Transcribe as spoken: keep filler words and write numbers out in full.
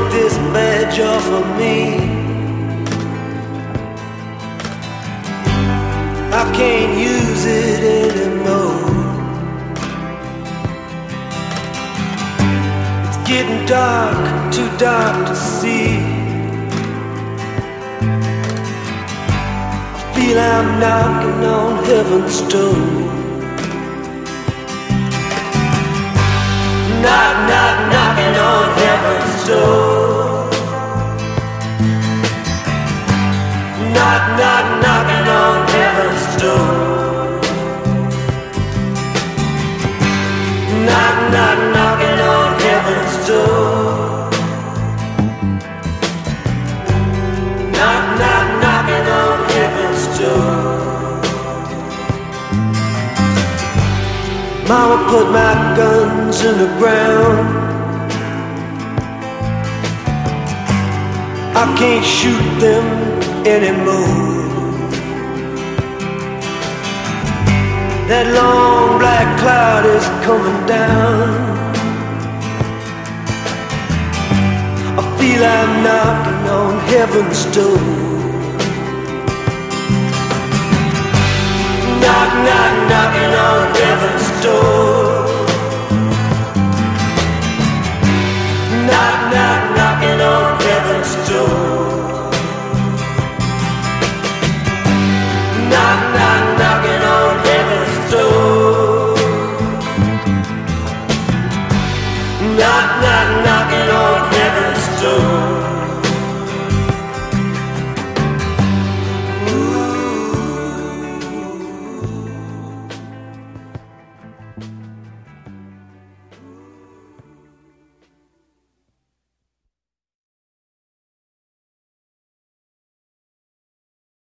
take this badge off of me. I can't use it anymore. It's getting dark, too dark to see. I feel I'm knocking on heaven's door. Knock, knock, knocking on heaven's door. Knock, knock, knocking on heaven's door. Knock, knock, knocking on heaven's door. Knock, knock, knocking on heaven's door. Mama put my guns in the ground. I can't shoot them anymore. That long black cloud is coming down. I feel I'm knocking on heaven's door. Knock, knock, knocking on heaven's door.